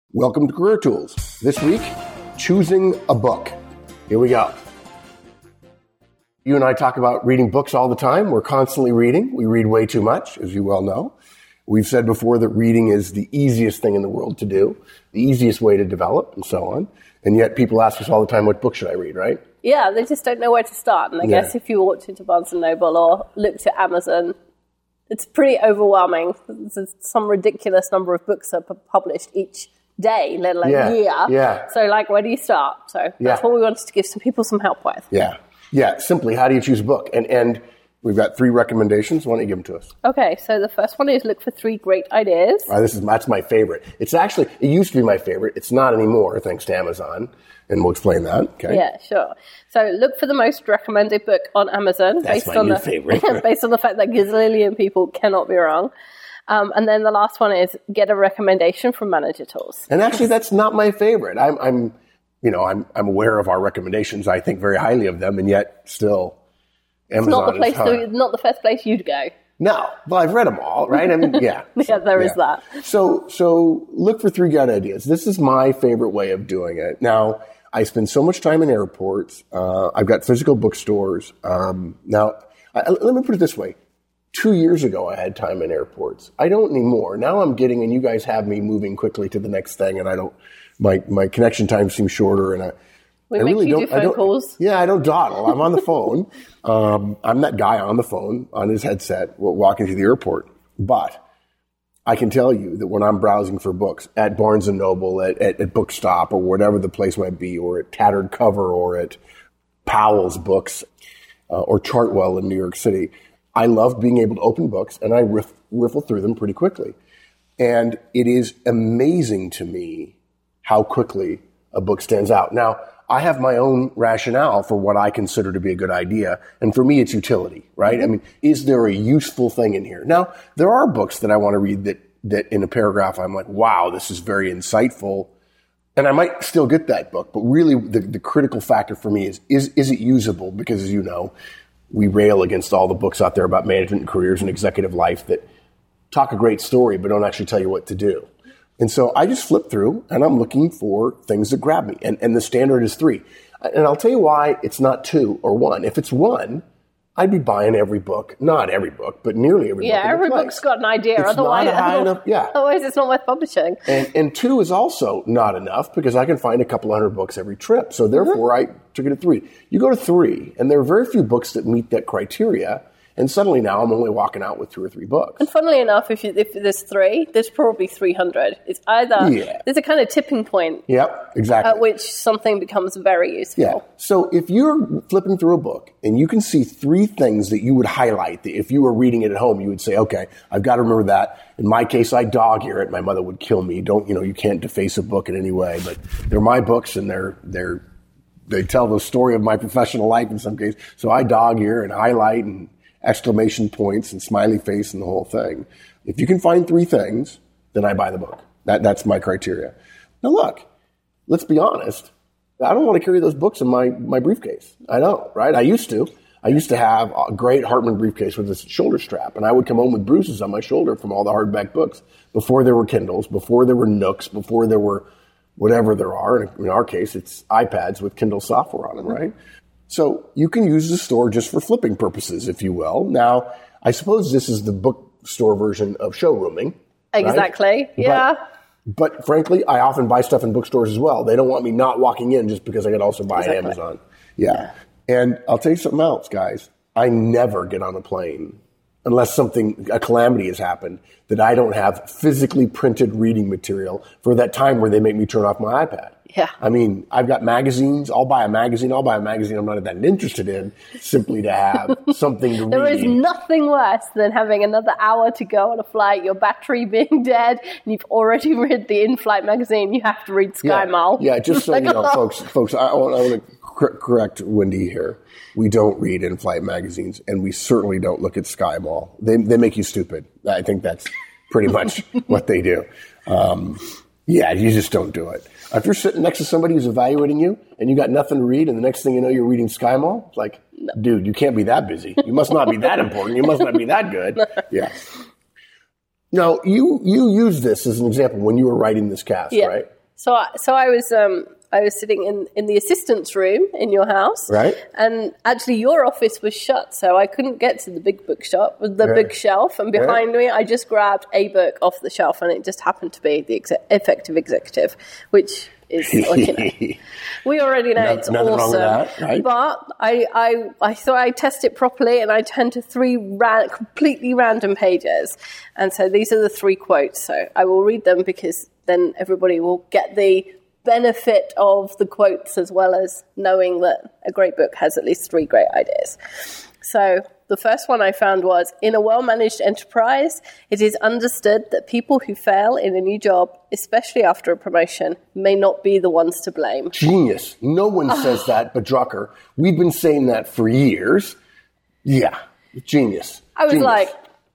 Welcome to Career Tools. This week, choosing a book. Here we go. You and I talk about reading books all the time. We're constantly reading. We read way too much, as you well know. We've said before that reading is the easiest thing in the world to do, the easiest way to develop, and so on. And yet people ask us all the time, what book should I read, right? Yeah, they just don't know where to start. And I guess if you walked into Barnes & Noble or looked at Amazon, it's pretty overwhelming. There's some ridiculous number of books that are published each day, let alone year. Yeah. So, where do you start? So that's what we wanted to give some people some help with. Yeah. Simply, how do you choose a book? And we've got 3 recommendations. Why don't you give them to us? Okay, so the first one is look for 3 great ideas. That's my favorite. It used to be my favorite. It's not anymore, thanks to Amazon. And we'll explain that. Okay. Yeah, sure. So look for the most recommended book on Amazon. That's my new favorite. Based on the fact that gazillion people cannot be wrong. And then the last one is get a recommendation from Manager Tools. And actually, that's not my favorite. I'm aware of our recommendations. I think very highly of them, and yet still, Amazon it's not the first place you'd go. No, well, I've read them all, right? I mean, yeah. There is that. So look for 3 good ideas. This is my favorite way of doing it. Now, I spend so much time in airports. I've got physical bookstores. Let me put it this way. 2 years ago, I had time in airports. I don't anymore. Now I'm getting, and you guys have me moving quickly to the next thing, and my connection time seems shorter, and we make you do phone calls. Yeah, I don't dawdle. I'm on the phone. I'm that guy on the phone, on his headset, walking through the airport. But I can tell you that when I'm browsing for books at Barnes & Noble, at Bookstop, or whatever the place might be, or at Tattered Cover, or at Powell's Books, or Chartwell in New York City, I love being able to open books, and I riffle through them pretty quickly. And it is amazing to me how quickly a book stands out. Now, I have my own rationale for what I consider to be a good idea, and for me, it's utility, right? Mm-hmm. I mean, is there a useful thing in here? Now, there are books that I want to read that in a paragraph I'm like, wow, this is very insightful, and I might still get that book, but really the critical factor for me is it usable? Because, as you know, we rail against all the books out there about management and careers and executive life that talk a great story but don't actually tell you what to do. And so I just flip through, and I'm looking for things that grab me. And the standard is 3. And I'll tell you why it's not 2 or 1. If it's 1, I'd be buying every book. Not every book, but nearly every book. Yeah, every book's got an idea. It's otherwise, not high enough. Yeah. Otherwise, it's not worth publishing. And 2 is also not enough because I can find a couple hundred books every trip. So therefore, I took it to 3. You go to 3, and there are very few books that meet that criteria. And suddenly now I'm only walking out with 2 or 3 books. And funnily enough, if there's 3, there's probably 300. It's either, there's a kind of tipping point. Yep, exactly. At which something becomes very useful. Yeah. So if you're flipping through a book and you can see 3 things that you would highlight, that if you were reading it at home, you would say, okay, I've got to remember that. In my case, I dog ear it. My mother would kill me. You can't deface a book in any way, but they're my books and they tell the story of my professional life in some cases. So I dog ear and highlight and exclamation points and smiley face and the whole thing. If you can find 3 things, then I buy the book. That's my criteria. Now look, let's be honest. I don't want to carry those books in my briefcase. I don't, right? I used to have a great Hartman briefcase with a shoulder strap, and I would come home with bruises on my shoulder from all the hardback books before there were Kindles, before there were Nooks, before there were whatever there are. In our case, it's iPads with Kindle software on them, right? So you can use the store just for flipping purposes, if you will. Now, I suppose this is the bookstore version of showrooming. Exactly, right? yeah. But frankly, I often buy stuff in bookstores as well. They don't want me not walking in just because I could also buy on Amazon. Yeah. And I'll tell you something else, guys. I never get on a plane unless a calamity has happened, that I don't have physically printed reading material for that time where they make me turn off my iPad. Yeah. I mean, I've got magazines. I'll buy a magazine I'm not that interested in, simply to have something to read. There is nothing worse than having another hour to go on a flight, your battery being dead, and you've already read the in-flight magazine. You have to read Sky Mall. Yeah, just so you know, folks, I want to correct Wendy here. We don't read in-flight magazines, and we certainly don't look at Sky Mall. They make you stupid. I think that's pretty much what they do. Yeah, you just don't do it. If you're sitting next to somebody who's evaluating you and you got nothing to read and the next thing you know you're reading Sky Mall, it's like, dude, you can't be that busy. You must not be that important. You must not be that good. Yeah. Now, you used this as an example when you were writing this cast, right? So I was sitting in the assistant's room in your house, right? And actually, your office was shut, so I couldn't get to the big bookshop, big shelf. And behind me, I just grabbed a book off the shelf, and it just happened to be The Effective Executive, which is, we already know it's nothing awesome. Wrong with that, right? But I thought I'd test it properly, and I turned to 3 completely random pages, and so these are the 3 quotes. So I will read them because then everybody will get the benefit of the quotes as well as knowing that a great book has at least 3 great ideas. So the first one I found was, in a well-managed enterprise, it is understood that people who fail in a new job, especially after a promotion, may not be the ones to blame. Genius. No one says that but Drucker. We've been saying that for years. Yeah. Genius. I was like,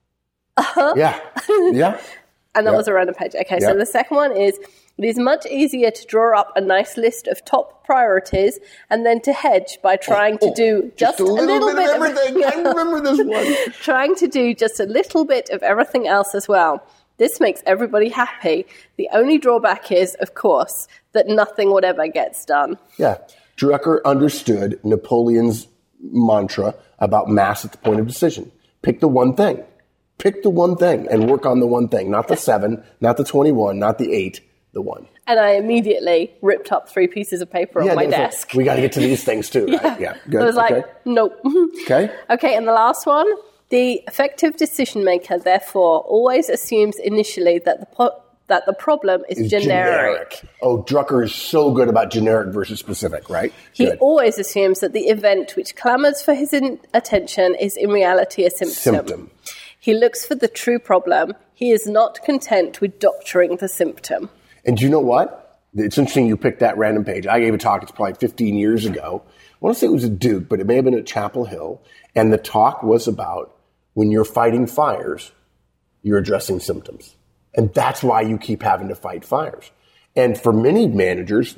Yeah. Yeah. And that was a random page. Okay, so the second one is, it is much easier to draw up a nice list of top priorities and then to hedge by trying to do just a little bit of everything. I remember this one. Trying to do just a little bit of everything else as well. This makes everybody happy. The only drawback is, of course, that nothing whatever gets done. Yeah. Drucker understood Napoleon's mantra about mass at the point of decision. Pick the one thing. Pick the one thing and work on the one thing. Not the 7, not the 21, not the 8, the 1. And I immediately ripped up 3 pieces of paper on my desk. We got to get to these things too, right? Yeah. Good. I was like, nope. Okay. Okay, and the last one. The effective decision maker, therefore, always assumes initially that the problem is generic. Oh, Drucker is so good about generic versus specific, right? He always assumes that the event which clamors for his attention is in reality a symptom. He looks for the true problem. He is not content with doctoring the symptom. And you know what? It's interesting you picked that random page. I gave a talk, it's probably 15 years ago. I want to say it was at Duke, but it may have been at Chapel Hill. And the talk was about when you're fighting fires, you're addressing symptoms. And that's why you keep having to fight fires. And for many managers,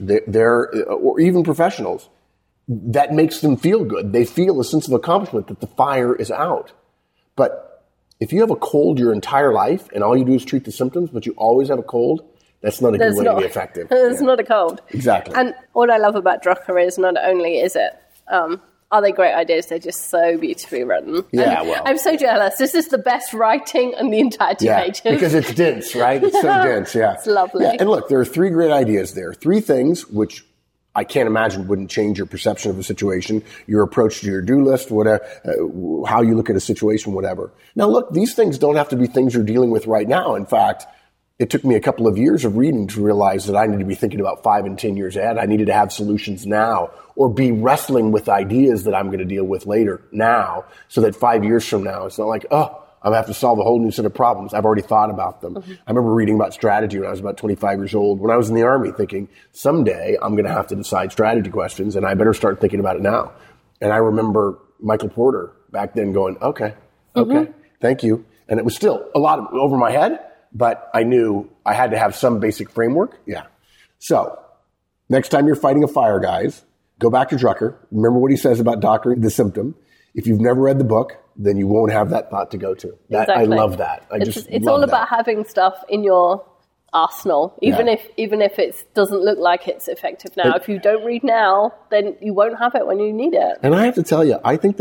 or even professionals, that makes them feel good. They feel a sense of accomplishment that the fire is out. But if you have a cold your entire life and all you do is treat the symptoms, but you always have a cold, that's not a good way to be effective. It's not a cold. Exactly. And what I love about Drucker is not only is it, are they great ideas, they're just so beautifully written. Yeah, and I'm so jealous. This is the best writing on the entire 2 pages. Because it's dense, right? It's so dense, It's lovely. Yeah. And look, there are 3 great ideas there. 3 things which I can't imagine wouldn't change your perception of a situation, your approach to your do list, whatever, how you look at a situation, whatever. Now, look, these things don't have to be things you're dealing with right now. In fact, it took me a couple of years of reading to realize that I need to be thinking about 5 and 10 years ahead. I needed to have solutions now or be wrestling with ideas that I'm going to deal with later now so that 5 years from now, it's not like, oh, I'm going to have to solve a whole new set of problems. I've already thought about them. Mm-hmm. I remember reading about strategy when I was about 25 years old, when I was in the Army, thinking, someday I'm going to have to decide strategy questions, and I better start thinking about it now. And I remember Michael Porter back then going, okay, thank you. And it was still a lot over my head, but I knew I had to have some basic framework. Yeah. So next time you're fighting a fire, guys, go back to Drucker. Remember what he says about doctoring the symptom. If you've never read the book, then you won't have that thought to go to. Exactly. I love that. It's all about having stuff in your arsenal, even if it doesn't look like it's effective now. If you don't read now, then you won't have it when you need it. And I have to tell you, I think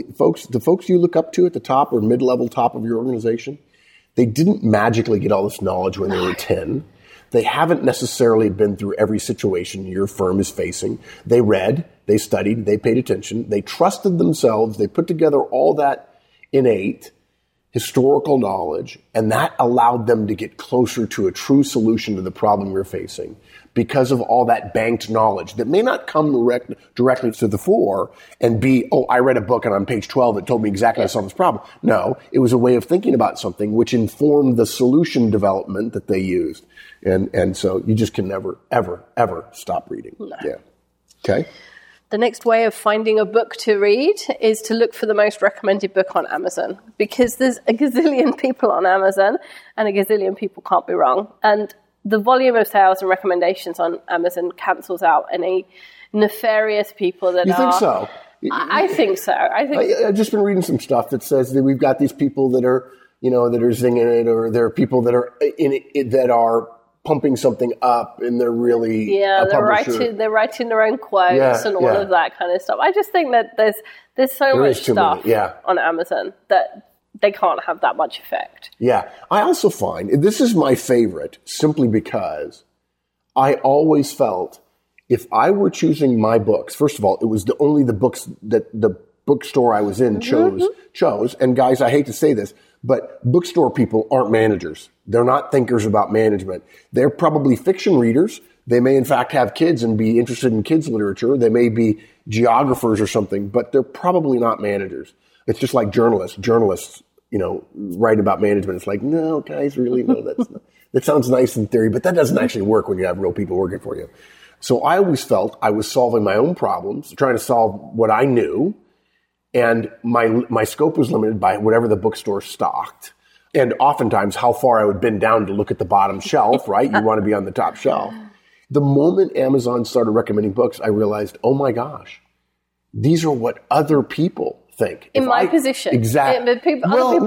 the folks you look up to at the top or mid-level top of your organization, they didn't magically get all this knowledge when they were 10. They haven't necessarily been through every situation your firm is facing. They read, they studied, they paid attention, they trusted themselves, they put together all that innate historical knowledge, and that allowed them to get closer to a true solution to the problem you're facing because of all that banked knowledge that may not come directly to the fore and be, oh, I read a book and on page 12 it told me exactly how to solve this problem. No, it was a way of thinking about something which informed the solution development that they used. And so you just can never, ever, ever stop reading. No. Yeah. Okay. The next way of finding a book to read is to look for the most recommended book on Amazon, because there's a gazillion people on Amazon and a gazillion people can't be wrong. And the volume of sales and recommendations on Amazon cancels out any nefarious people that You think so? I think so. I've just been reading some stuff that says that we've got these people that are, that are zinging it, or there are people that are in it that are pumping something up and they're really a publisher. They're writing their own quotes and all of that kind of stuff. I just think that there's so much stuff on Amazon that they can't have that much effect. Yeah. I also find, this is my favorite simply because I always felt if I were choosing my books, first of all, it was only the books that the bookstore I was in chose. And guys, I hate to say this, but bookstore people aren't managers. They're not thinkers about management. They're probably fiction readers. They may in fact have kids and be interested in kids literature. They may be geographers or something, but they're probably not managers. It's just like journalists. Journalists, write about management. It's like, no, guys, really, no, that sounds nice in theory, but that doesn't actually work when you have real people working for you. So I always felt I was solving my own problems, trying to solve what I knew. And my scope was limited by whatever the bookstore stocked. And oftentimes how far I would bend down to look at the bottom shelf, right? You want to be on the top shelf. The moment Amazon started recommending books, I realized, oh my gosh, these are what other people think. In my position. Exactly.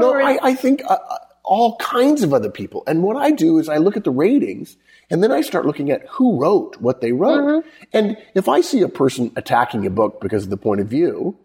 I think all kinds of other people. And what I do is I look at the ratings and then I start looking at who wrote what they wrote. And if I see a person attacking a book because of the point of view,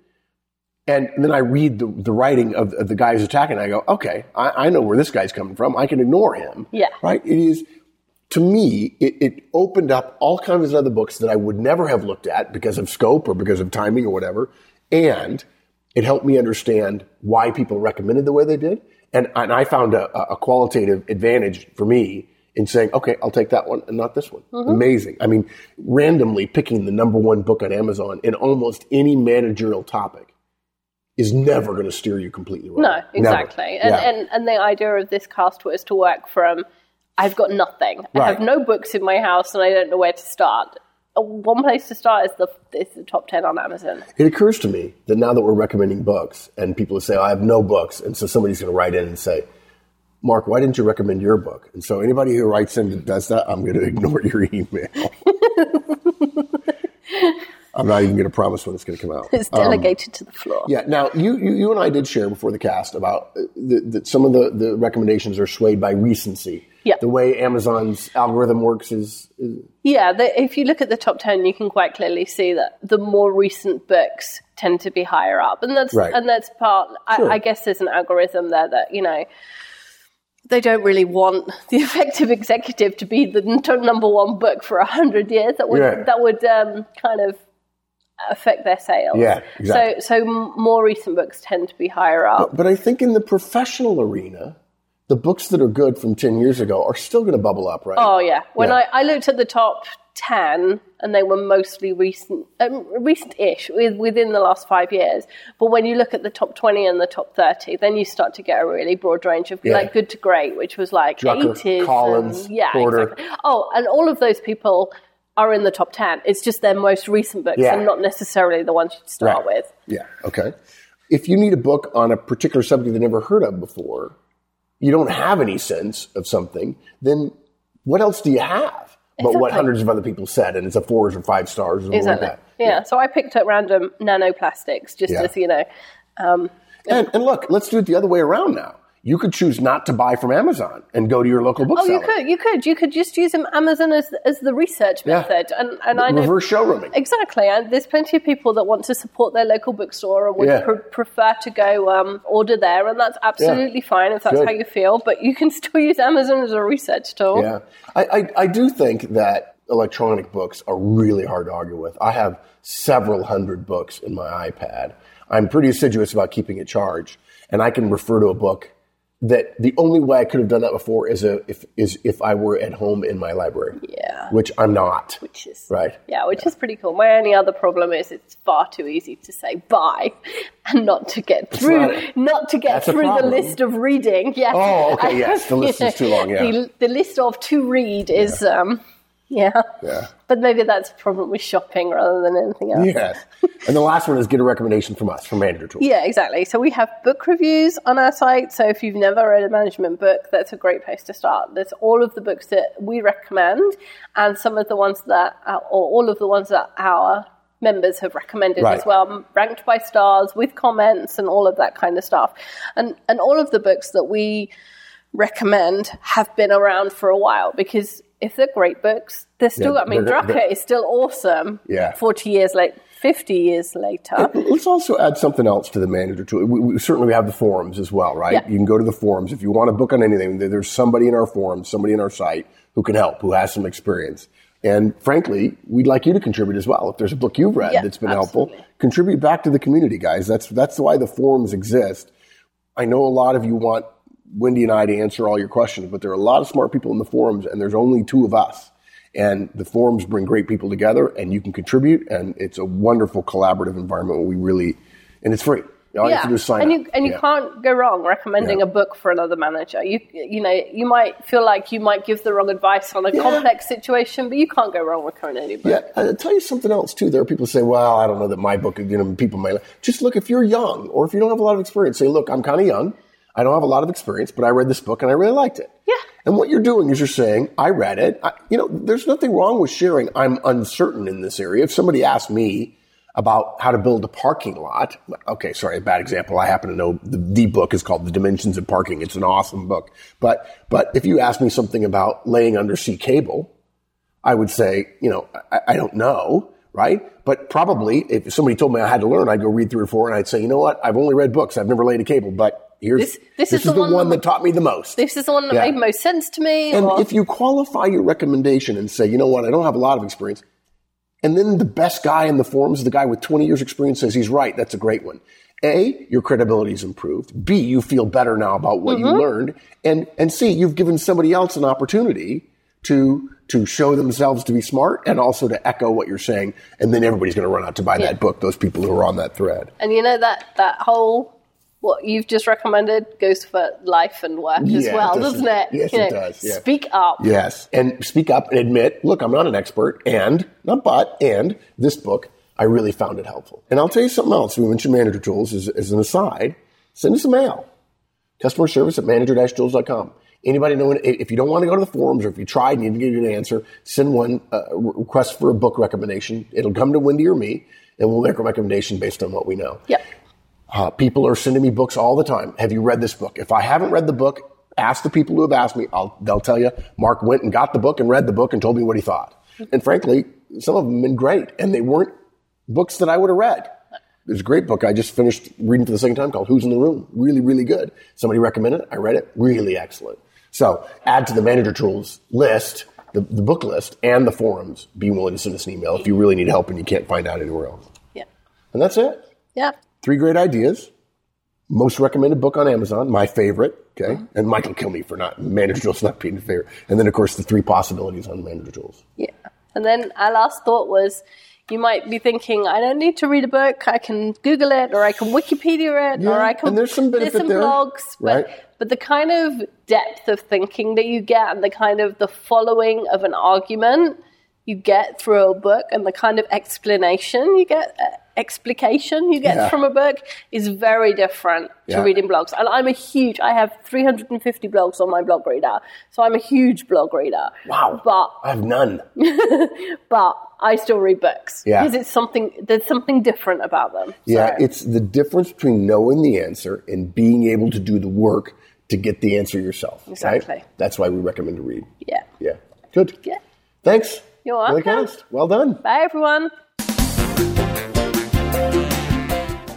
and then I read the writing of the guy who's attacking, and I go, okay, I know where this guy's coming from. I can ignore him. Yeah. Right? It is, to me, it opened up all kinds of other books that I would never have looked at because of scope or because of timing or whatever. And it helped me understand why people recommended the way they did. And I found a qualitative advantage for me in saying, okay, I'll take that one and not this one. Amazing. I mean, randomly picking the number one book on Amazon in almost any managerial topic is never going to steer you completely wrong. No, exactly. And the idea of this cast was to work from, I've got nothing. I have no books in my house and I don't know where to start. One place to start is the top 10 on Amazon. It occurs to me that now that we're recommending books and people say, I have no books, and so somebody's going to write in and say, Mark, why didn't you recommend your book? And so anybody who writes in that does that, I'm going to ignore your email. I'm not even going to promise when it's going to come out. It's delegated to the floor. Yeah. Now, you and I did share before the cast about that some of the recommendations are swayed by recency. Yeah. The way Amazon's algorithm works is... Yeah, if you look at the top 10, you can quite clearly see that the more recent books tend to be higher up. And that's part... Sure. I guess there's an algorithm there that, they don't really want the effective executive to be the number one book for 100 years. That would kind of affect their sales. Yeah, exactly. So more recent books tend to be higher up. But I think in the professional arena, the books that are good from 10 years ago are still going to bubble up, right? Oh, yeah. When I looked at the top 10, and they were mostly recent-ish, within the last 5 years. But when you look at the top 20 and the top 30, then you start to get a really broad range of like good to great, which was like Drucker, 80s. Collins, Porter. Exactly. Oh, and all of those people are in the top 10. It's just their most recent books and not necessarily the ones you'd start with. Yeah, okay. If you need a book on a particular subject you've never heard of before, you don't have any sense of something, then what else do you have? But what hundreds of other people said, and it's a 4 or 5 stars or something like that. Yeah, so I picked up random nanoplastics, just as, And look, let's do it the other way around now. You could choose not to buy from Amazon and go to your local bookseller. Oh, you could just use Amazon as the research method. And I know reverse showrooming. Exactly. And there's plenty of people that want to support their local bookstore and would prefer to go order there, and that's absolutely fine if that's how you feel. But you can still use Amazon as a research tool. Yeah, I do think that electronic books are really hard to argue with. I have several hundred books in my iPad. I'm pretty assiduous about keeping it charged, and I can refer to a book that the only way I could have done that before is if I were at home in my library. Yeah. Which I'm not. Which is is pretty cool. My only other problem is it's far too easy to say buy and not to get through the list of reading. Yes. Oh, okay, yes. The list is too long, The list of to read is Yeah. But maybe that's a problem with shopping rather than anything else. Yes. And the last one is get a recommendation from us, from Manager Tools. Yeah, exactly. So we have book reviews on our site. So if you've never read a management book, that's a great place to start. There's all of the books that we recommend and some of the ones that, or all of the ones that our members have recommended as well, ranked by stars with comments and all of that kind of stuff. And all of the books that we recommend have been around for a while because if they're great books, they're still, Yeah, I mean, Drucker is still awesome. Yeah. 40 years later, 50 years later. Let's also add something else to the manager tool. We certainly have the forums as well, right? Yeah. You can go to the forums. If you want a book on anything, there's somebody in our forums, somebody in our site who can help, who has some experience. And frankly, we'd like you to contribute as well. If there's a book you've read that's been helpful, contribute back to the community, guys. That's why the forums exist. I know a lot of you want Wendy and I to answer all your questions, but there are a lot of smart people in the forums, and there's only 2 of us. And the forums bring great people together, and you can contribute, and it's a wonderful collaborative environment where and it's free. All you have to do is sign up. You can't go wrong recommending a book for another manager. You might feel like you might give the wrong advice on a complex situation, but you can't go wrong recommending any book. Yeah, I'll tell you something else too. There are people who say, well, I don't know that my book, people may, just look, if you're young or if you don't have a lot of experience, say, look, I'm kind of young. I don't have a lot of experience, but I read this book and I really liked it. Yeah. And what you're doing is you're saying, I read it. There's nothing wrong with sharing. I'm uncertain in this area. If somebody asked me about how to build a parking lot. Okay, sorry, a bad example. I happen to know the book is called The Dimensions of Parking. It's an awesome book. But if you ask me something about laying undersea cable, I would say, I don't know, right? But probably if somebody told me I had to learn, I'd go read 3 or 4 and I'd say, you know what? I've only read books. I've never laid a cable, but this is the one that taught me the most. This is the one that made most sense to me. And if you qualify your recommendation and say, you know what? I don't have a lot of experience. And then the best guy in the forums, the guy with 20 years experience, says he's right. That's a great one. A, your credibility is improved. B, you feel better now about what you learned. And C, you've given somebody else an opportunity to show themselves to be smart and also to echo what you're saying. And then everybody's going to run out to buy that book, those people who are on that thread. And that whole, what you've just recommended goes for life and work as well, doesn't it? Yes, it does. Yeah. Speak up. Yes. And speak up and admit, look, I'm not an expert and this book, I really found it helpful. And I'll tell you something else. We mentioned manager tools as an aside. Send us a mail. Customer service at manager-tools.com. Anybody know, if you don't want to go to the forums or if you tried and you didn't get an answer, send one request for a book recommendation. It'll come to Wendy or me, and we'll make a recommendation based on what we know. Yep. People are sending me books all the time. Have you read this book? If I haven't read the book, ask the people who have asked me. They'll tell you, Mark went and got the book and read the book and told me what he thought. And frankly, some of them have been great, and they weren't books that I would have read. There's a great book I just finished reading for the second time called Who's in the Room? Really, really good. Somebody recommended it. I read it. Really excellent. So add to the manager tools list, the book list, and the forums. Be willing to send us an email if you really need help and you can't find out anywhere else. Yeah. And that's it. Yeah. 3 great ideas. Most recommended book on Amazon, my favorite. Okay. And Mike will kill me for manager tools not being a favorite. And then, of course, the 3 possibilities on manager tools. Yeah. And then our last thought was, you might be thinking, I don't need to read a book. I can Google it, or I can Wikipedia it, or I can. And there's some benefit there, blogs, right? But the kind of depth of thinking that you get, and the kind of the following of an argument you get through a book, and the kind of explanation you get, explication you get from a book is very different to reading blogs. And I have 350 blogs on my blog reader, so I'm a huge blog reader. Wow. But I have none. But I still read books because there's something different about them. Yeah, it's the difference between knowing the answer and being able to do the work to get the answer yourself. Exactly. Right? That's why we recommend to read. Yeah. Yeah. Good. Yeah. Thanks. You're welcome. Cast. Well done. Bye, everyone.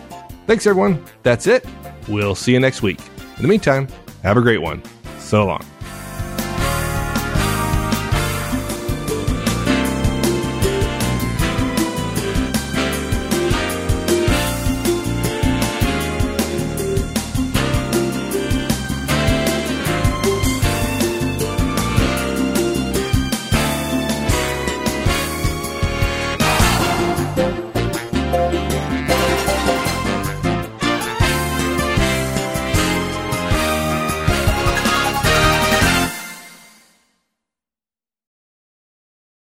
Thanks, everyone. That's it. We'll see you next week. In the meantime, have a great one. So long.